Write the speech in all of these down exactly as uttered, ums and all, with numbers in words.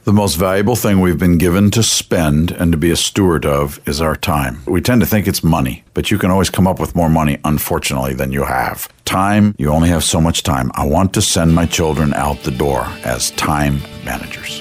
The most valuable thing we've been given to spend and to be a steward of is our time. We tend to think it's money, but you can always come up with more money, unfortunately, than you have. Time, you only have so much time. I want to send my children out the door as time managers.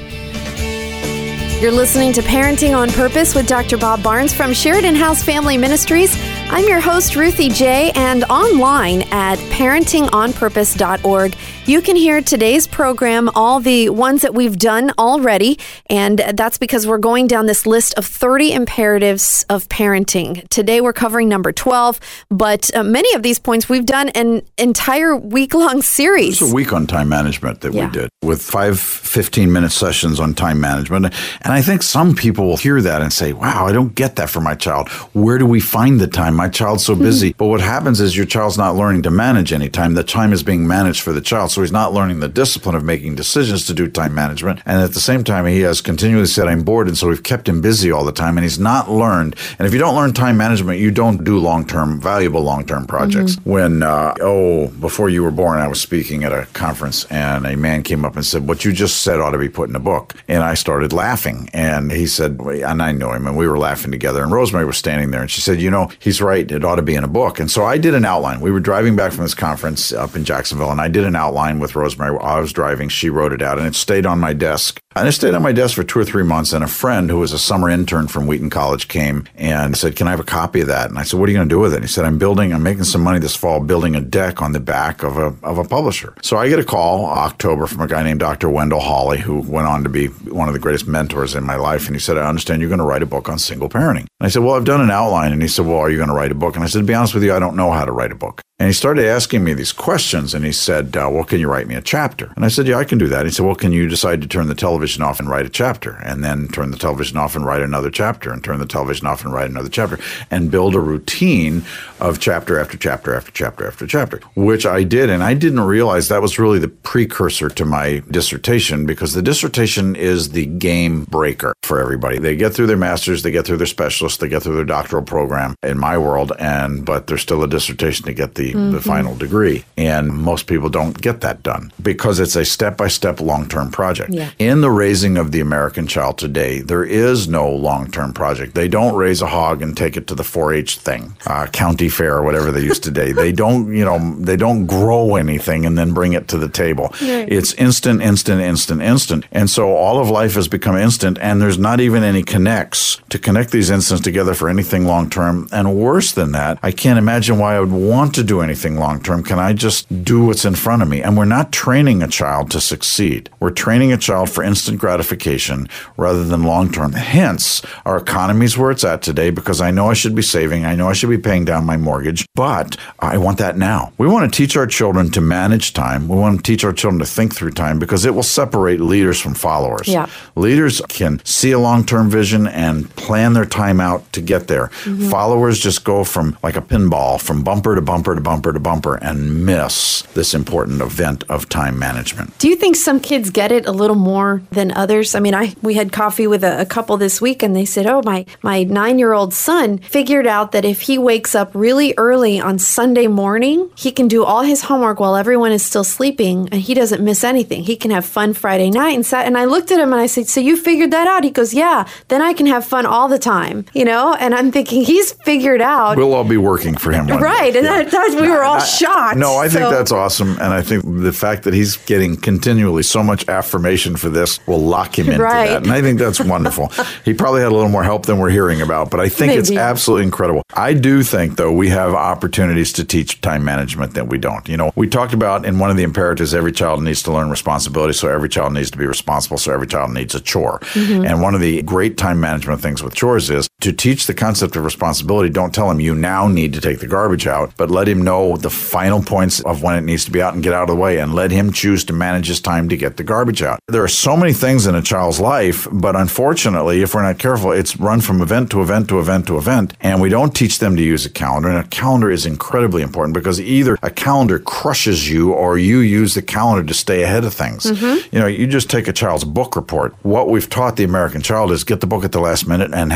You're listening to Parenting on Purpose with Doctor Bob Barnes from Sheridan House Family Ministries. I'm your host, Ruthie J., and online at parenting on purpose dot org. You can hear today's program, all the ones that we've done already, and that's because we're going down this list of thirty imperatives of parenting. Today we're covering number twelve, but uh, many of these points we've done an entire week-long series. It's a week on time management that yeah. we did with five fifteen-minute sessions on time management. And I think some people will hear that and say, wow, I don't get that for my child. Where do we find the time? My child's so busy. Mm-hmm. But what happens is your child's not learning to manage any time. The time is being managed for the child. So he's not learning the discipline of making decisions to do time management. And at the same time, he has continually said, I'm bored. And so we've kept him busy all the time. And he's not learned. And if you don't learn time management, you don't do long-term, valuable long-term projects. Mm-hmm. When, uh, oh, before you were born, I was speaking at a conference and a man came up and said, what you just said ought to be put in a book. And I started laughing. And he said, and I know him, and we were laughing together. And Rosemary was standing there and she said, you know, he's right. It ought to be in a book. And so I did an outline. We were driving back from this conference up in Jacksonville, and I did an outline with Rosemary while I was driving. She wrote it out, and it stayed on my desk. And it stayed on my desk for two or three months, and a friend who was a summer intern from Wheaton College came and said, can I have a copy of that? And I said, what are you going to do with it? And he said, I'm building, I'm making some money this fall building a deck on the back of a of a publisher. So I get a call October from a guy named Doctor Wendell Hawley, who went on to be one of the greatest mentors in my life. And he said, I understand you're going to write a book on single parenting. And I said, well, I've done an outline. And he said, well, are you going to write a book? And I said, to be honest with you, I don't know how to write a book. And he started asking me these questions, and he said, uh, well, can you write me a chapter? And I said, yeah, I can do that. He said, well, can you decide to turn the television off and write a chapter, and then turn the television off and write another chapter, and turn the television off and write another chapter, and build a routine of chapter after chapter after chapter after chapter, which I did. And I didn't realize that was really the precursor to my dissertation, because the dissertation is the game breaker for everybody. They get through their master's, they get through their specialist, they get through their doctoral program in my world, and but there's still a dissertation to get the Mm-hmm. the final degree. And most people don't get that done because it's a step-by-step long-term project. Yeah. In the raising of the American child today, there is no long-term project. They don't raise a hog and take it to the four H thing, uh, county fair or whatever they used today. They don't, you know, they don't grow anything and then bring it to the table. Right. It's instant, instant, instant, instant. And so all of life has become instant, and there's not even any connects to connect these instants together for anything long-term. And worse than that, I can't imagine why I would want to do anything long-term. Can I just do what's in front of me? And we're not training a child to succeed. We're training a child for instant gratification rather than long-term. Hence, our economy's where it's at today, because I know I should be saving. I know I should be paying down my mortgage, but I want that now. We want to teach our children to manage time. We want to teach our children to think through time, because it will separate leaders from followers. Yeah. Leaders can see a long-term vision and plan their time out to get there. Mm-hmm. Followers just go from like a pinball, from bumper to bumper to bumper to bumper, and miss this important event of time management. Do you think some kids get it a little more than others? I mean, I we had coffee with a, a couple this week, and they said, oh, my, my nine-year-old son figured out that if he wakes up really early on Sunday morning, he can do all his homework while everyone is still sleeping, and he doesn't miss anything. He can have fun Friday night. And, sat, and I looked at him and I said, so you figured that out? He goes, yeah, then I can have fun all the time, you know? And I'm thinking, he's figured out. We'll all be working for him one Right, day. and yeah. that, that, we were all I, shocked. No, I think so. that's awesome. And I think the fact that he's getting continually so much affirmation for this will lock him into right. that. And I think that's wonderful. He probably had a little more help than we're hearing about, but I think Maybe. It's absolutely incredible. I do think, though, we have opportunities to teach time management that we don't. You know, we talked about in one of the imperatives, every child needs to learn responsibility, so every child needs to be responsible, so every child needs a chore. Mm-hmm. And one of the great time management things with chores is to teach the concept of responsibility. Don't tell him you now need to take the garbage out, but let him know the final points of when it needs to be out and get out of the way, and let him choose to manage his time to get the garbage out. There are so many things in a child's life, but unfortunately, if we're not careful, it's run from event to event to event to event, and we don't teach them to use a calendar. And a calendar is incredibly important, because either a calendar crushes you or you use the calendar to stay ahead of things. Mm-hmm. You know, you just take a child's book report. What we've taught the American child is get the book at the last minute and have the night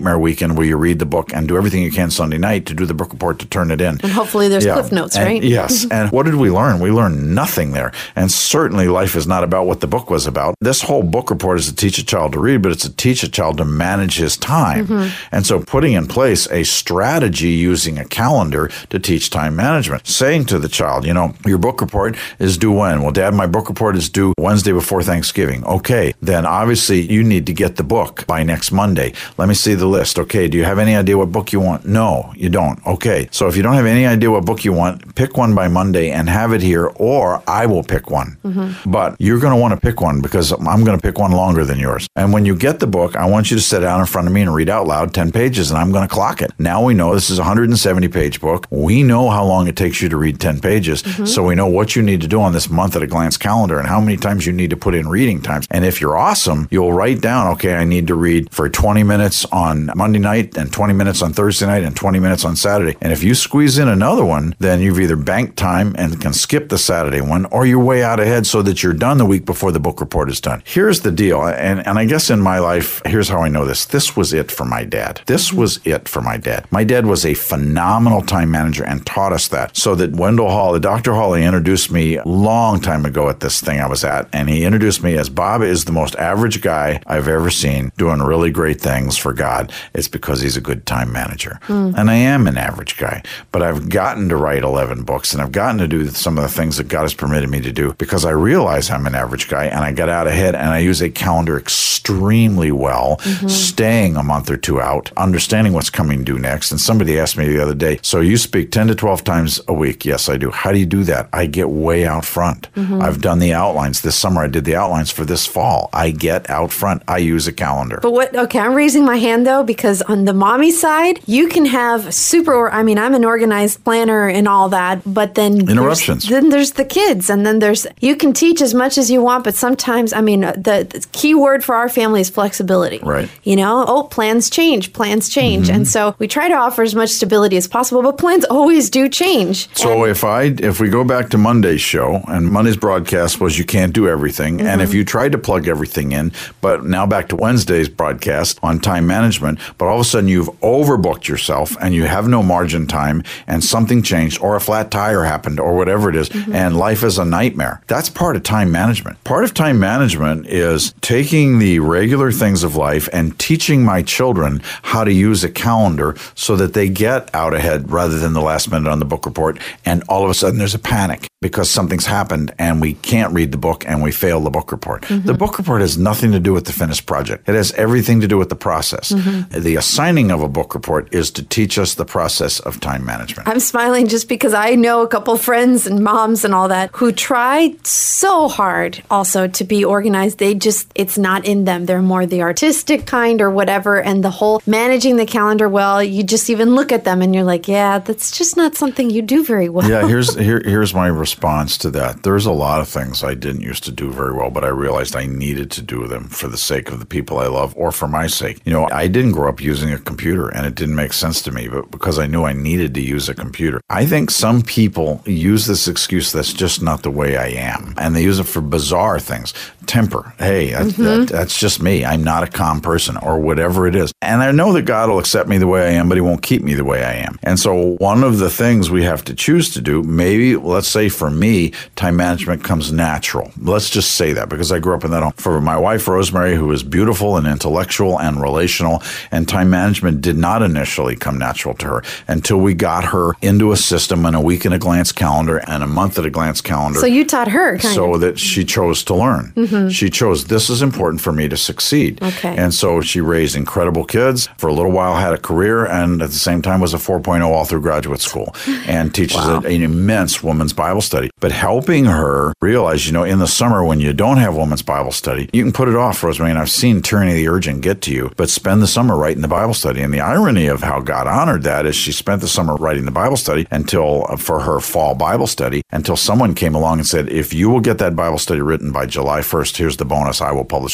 nightmare weekend where you read the book and do everything you can Sunday night to do the book report to turn it in. And hopefully there's yeah. cliff notes, and, right? Yes. And what did we learn? We learned nothing there. And certainly life is not about what the book was about. This whole book report is to teach a child to read, but it's to teach a child to manage his time. Mm-hmm. And so putting in place a strategy using a calendar to teach time management, saying to the child, you know, your book report is due when? Well, Dad, my book report is due Wednesday before Thanksgiving. Okay, then obviously you need to get the book by next Monday. Let me see the list. Okay, do you have any idea what book you want? No, you don't. Okay, so if you don't have any idea what book you want, pick one by Monday and have it here, or I will pick one. Mm-hmm. But you're going to want to pick one because I'm going to pick one longer than yours. And when you get the book, I want you to sit down in front of me and read out loud ten pages, and I'm going to clock it. Now we know this is a one hundred seventy page book. We know how long it takes you to read ten pages, mm-hmm. so we know what you need to do on this month at a glance calendar and how many times you need to put in reading times. And if you're awesome, you'll write down, okay, I need to read for twenty minutes on Monday night and twenty minutes on Thursday night and twenty minutes on Saturday. And if you squeeze in another one, then you've either banked time and can skip the Saturday one, or you're way out ahead so that you're done the week before the book report is done. Here's the deal. And, and I guess in my life, here's how I know this. This was it for my dad. This was it for my dad. My dad was a phenomenal time manager and taught us that. So that Wendell Hall, Doctor Hawley, introduced me a long time ago at this thing I was at, and he introduced me as Bob is the most average guy I've ever seen doing really great things for God. It's because he's a good time manager. Mm. And I am an average guy, but I've gotten to write eleven books, and I've gotten to do some of the things that God has permitted me to do because I realize I'm an average guy, and I got out ahead, and I use a calendar extremely well, mm-hmm. staying a month or two out, understanding what's coming due next. And somebody asked me the other day, so you speak ten to twelve times a week? Yes, I do. How do you do that? I get way out front. Mm-hmm. I've done the outlines. This summer I did the outlines for this fall. I get out front. I use a calendar. But what, okay, I'm raising my hand though, because on the mommy side, you can have super, or, I mean, I'm an organized planner and all that, but then interruptions. There's, then there's the kids, and then there's, you can teach as much as you want, but sometimes, I mean, the, the key word for our family is flexibility. Right. You know, oh, plans change, plans change. Mm-hmm. And so we try to offer as much stability as possible, but plans always do change. So and, if I, if we go back to Monday's show, and Monday's broadcast was you can't do everything, mm-hmm. and if you tried to plug everything in, but now back to Wednesday's broadcast on time management, but all of a sudden you've overbooked yourself and you have no margin time and something changed or a flat tire happened or whatever it is, mm-hmm. and life is a nightmare. That's part of time management. Part of time management is taking the regular things of life and teaching my children how to use a calendar so that they get out ahead rather than the last minute on the book report, and all of a sudden there's a panic because something's happened and we can't read the book and we fail the book report. Mm-hmm. The book report has nothing to do with the finished project. It has everything to do with the process. Mm-hmm. The assigning of a book report is to teach us the process of time management. I'm smiling just because I know a couple friends and moms and all that who try so hard also to be organized. They just, it's not in them. They're more the artistic kind or whatever. And the whole managing the calendar well, you just even look at them and you're like, yeah, that's just not something you do very well. Yeah, here's here, here's my response to that. There's a lot of things I didn't used to do very well, but I realized I needed to do them for the sake of the people I love or for my sake. You know, I didn't grow up using a computer and it didn't make sense to me, but because I knew I needed to use a computer. I think some people use this excuse that's just not the way I am, and they use it for bizarre things. Temper. Hey, that, mm-hmm. that, that's just me. I'm not a calm person or whatever it is. And I know that God will accept me the way I am, but he won't keep me the way I am. And so one of the things we have to choose to do, maybe, let's say for me, time management comes natural. Let's just say that because I grew up in that home. For my wife, Rosemary, who is beautiful and intellectual and relational, and time management did not initially come natural to her until we got her into a system and a week in a glance calendar and a month at a glance calendar. So you taught her kind so of. that she chose to learn. Mm-hmm. She chose, this is important for me to succeed. Okay. And so she raised incredible kids, for a little while had a career, and at the same time was a four point oh all through graduate school and teaches wow. an immense women's Bible study. But helping her realize, you know, in the summer when you don't have women's Bible study, you can put it off, Rosemary, and I've seen Tyranny of the Urgent get to you, but spend the summer writing the Bible study. And the irony of how God honored that is she spent the summer writing the Bible study until, uh, for her fall Bible study, until someone came along and said, if you will get that Bible study written by July first, here's the bonus, I will publish it and print it for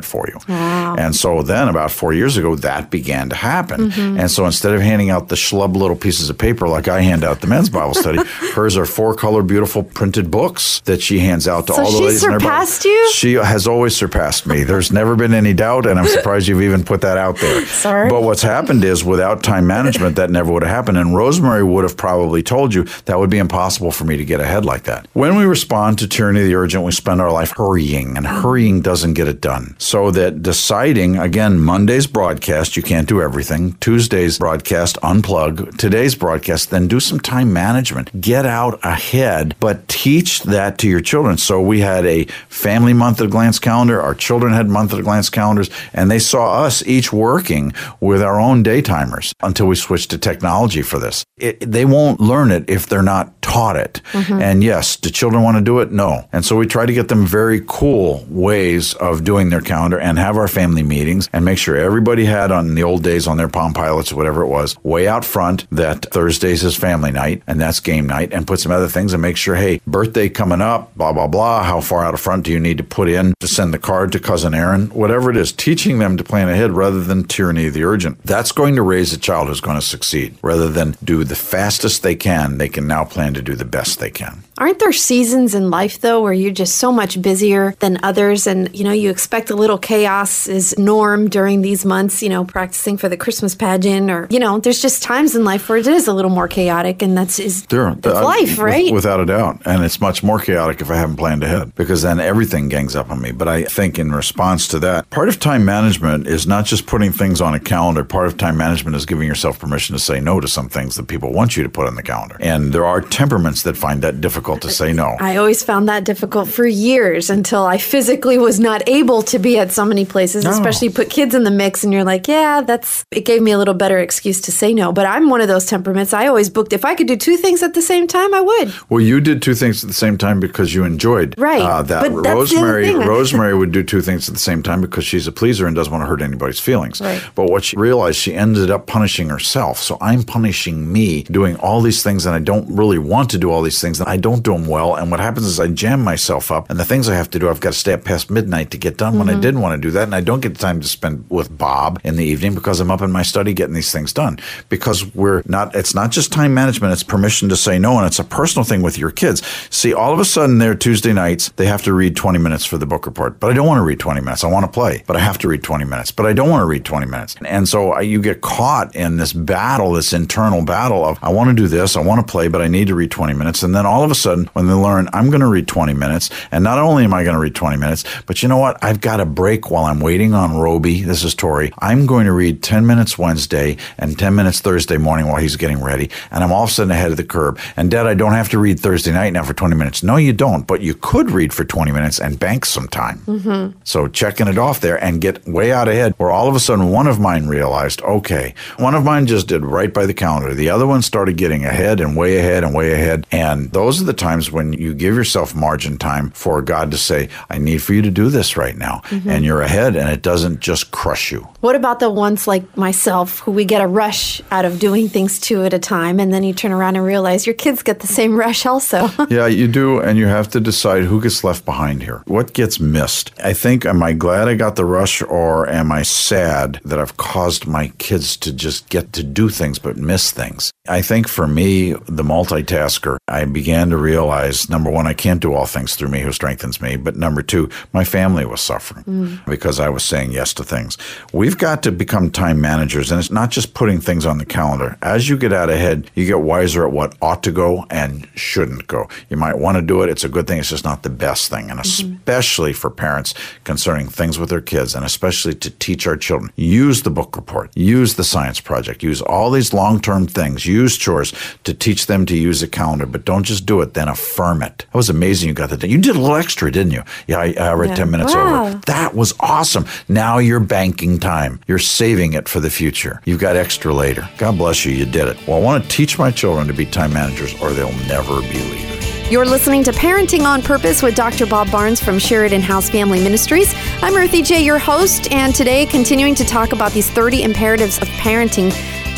for you. Wow. And so then about four years ago, that began to happen. Mm-hmm. And so instead of handing out the schlub little pieces of paper like I hand out the men's Bible study, hers are four color, beautiful printed books that she hands out to so all the ladies. So she surpassed you? She has always surpassed me. There's never been any doubt, and I'm surprised you've even put that out there. Sorry. But what's happened is without time management, that never would have happened. And Rosemary would have probably told you that would be impossible for me to get ahead like that. When we respond to tyranny of the urgent, we spend our life hurrying, and hurrying doesn't get it done. So that deciding, again, Monday's broadcast, you can't do everything. Tuesday's broadcast, unplug. Today's broadcast, then do some time management. Get out ahead, but teach that to your children. So we had a family month at a glance calendar. Our children had month at a glance calendars, and they saw us each working with our own day timers until we switched to technology for this. It, they won't learn it if they're not taught it. Mm-hmm. And yes, do children want to do it? No. And so we try to get them very cool ways of doing their calendar and have our family meetings and make sure everybody had on the old days on their Palm Pilots or whatever it was, way out front that Thursdays is family night and that's game night, and put some other things and make sure, hey, birthday coming up, blah, blah, blah. How far out of front do you need to put in to send the card to Cousin Aaron? Whatever it is, teaching them to plan ahead rather than tyranny of the urgent. That's going to raise a child who's going to succeed. Rather than do the fastest they can, they can now plan to do the best they can. Aren't there seasons in life, though, where you're just so much busier than others and, you know, you expect a little chaos is norm during these months, you know, practicing for the Christmas pageant or, you know, there's just times in life where it is a little more chaotic and that's is there, that's uh, life, right? Without a doubt. And it's much more chaotic if I haven't planned ahead because then everything gangs up on me. But I think in response to that, part of time management is not just putting things on a calendar. Part of time management is giving yourself permission to say no to some things that people want you to put on the calendar. And there are temperaments that find that difficult to say no. I always found that difficult for years until I physically was not able to be at so many places, no. especially put kids in the mix and you're like, yeah, that's, it gave me a little better excuse to say no. But I'm one of those temperaments. I always booked, if I could do two things at the same time, I would. Well, you did two things at the same time because you enjoyed right. uh, that. But Rosemary Rosemary would do two things at the same time because she's a pleaser and doesn't want to hurt anybody's feelings. Right. But what she realized, she ended up punishing herself. So I'm punishing me doing all these things and I don't really want to do all these things and I don't do them well. And what happens is I jam myself up and the things I have to do, I've got to stay up past midnight to get done mm-hmm. when I didn't want to do that. And I don't get the time to spend with Bob in the evening because I'm up in my study getting these things done. Because we're not, it's not just time management, it's permission to say no. And it's a personal thing with your kids. See, all of a sudden they're Tuesday nights, they have to read twenty minutes for the book report. But I don't want to read twenty minutes. I want to play, but I have to read twenty minutes. But I don't want to read twenty minutes. And so I, you get caught in this battle, this internal battle of, I want to do this, I want to play, but I need to read twenty minutes. And then all of a sudden, when they learn, I'm going to read twenty minutes, and not only am I going to read twenty minutes, but you know what? I've got a break while I'm waiting on Roby. This is Tori. I'm going to read ten minutes Wednesday and ten minutes Thursday morning while he's getting ready. And I'm all of a sudden ahead of the curve. And Dad, I don't have to read Thursday night now for twenty minutes. No, you don't. But you could read for twenty minutes and bank some time. Mm-hmm. So checking it off there and get way out ahead where all of a sudden one of mine realized, okay, one of mine just did right by the calendar. The other one started getting ahead and way ahead and way ahead. And those are the times when you give yourself margin time for God to say, I need for you to do this right now. Mm-hmm. And you're ahead and it doesn't just crush you. What about the ones like myself who we get a rush out of doing things two at a time and then you turn around and realize your kids get the same rush also? Yeah, you do. And you have to decide who gets left behind here. What gets missed? I think, am I glad I got the rush or am I sad that I've caused my kids to just get to do things but miss things? I think for me, the multitasker, I began to realize, number one, I can't do all things through me who strengthens me. But number two, my family was suffering mm. because I was saying yes to things. We've got to become time managers. And it's not just putting things on the calendar. As you get out ahead, you get wiser at what ought to go and shouldn't go. You might want to do it. It's a good thing. It's just not the best thing. And mm-hmm. especially for parents concerning things with their kids, and especially to teach our children, use the book report, use the science project, use all these long-term things, use chores to teach them to use a calendar, but don't just do it, then affirm it. That was amazing you got that done. You did a little extra, didn't you? Yeah, I, I read yeah. ten minutes wow. over. That was awesome. Now you're banking time. You're saving it for the future. You've got extra later. God bless you, you did it. Well, I want to teach my children to be time managers or they'll never be leaders. You're listening to Parenting on Purpose with Doctor Bob Barnes from Sheridan House Family Ministries. I'm Ruthie J., your host, and today continuing to talk about these thirty imperatives of parenting.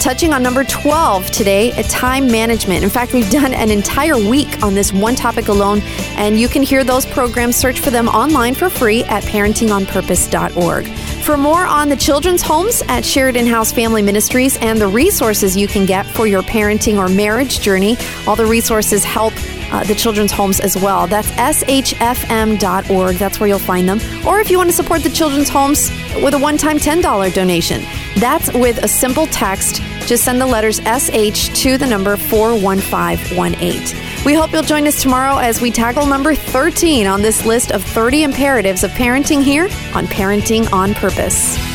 touching on number twelve today, time management. In fact, we've done an entire week on this one topic alone, and you can hear those programs. Search for them online for free at parenting on purpose dot org. For more on the children's homes at Sheridan House Family Ministries and the resources you can get for your parenting or marriage journey, all the resources help uh, the children's homes as well. That's S H F M dot org. That's where you'll find them. Or if you want to support the children's homes with a one-time ten dollars donation, that's with a simple text. Just send the letters S H to the number four one five one eight. We hope you'll join us tomorrow as we tackle number thirteen on this list of thirty imperatives of parenting here on Parenting on Purpose.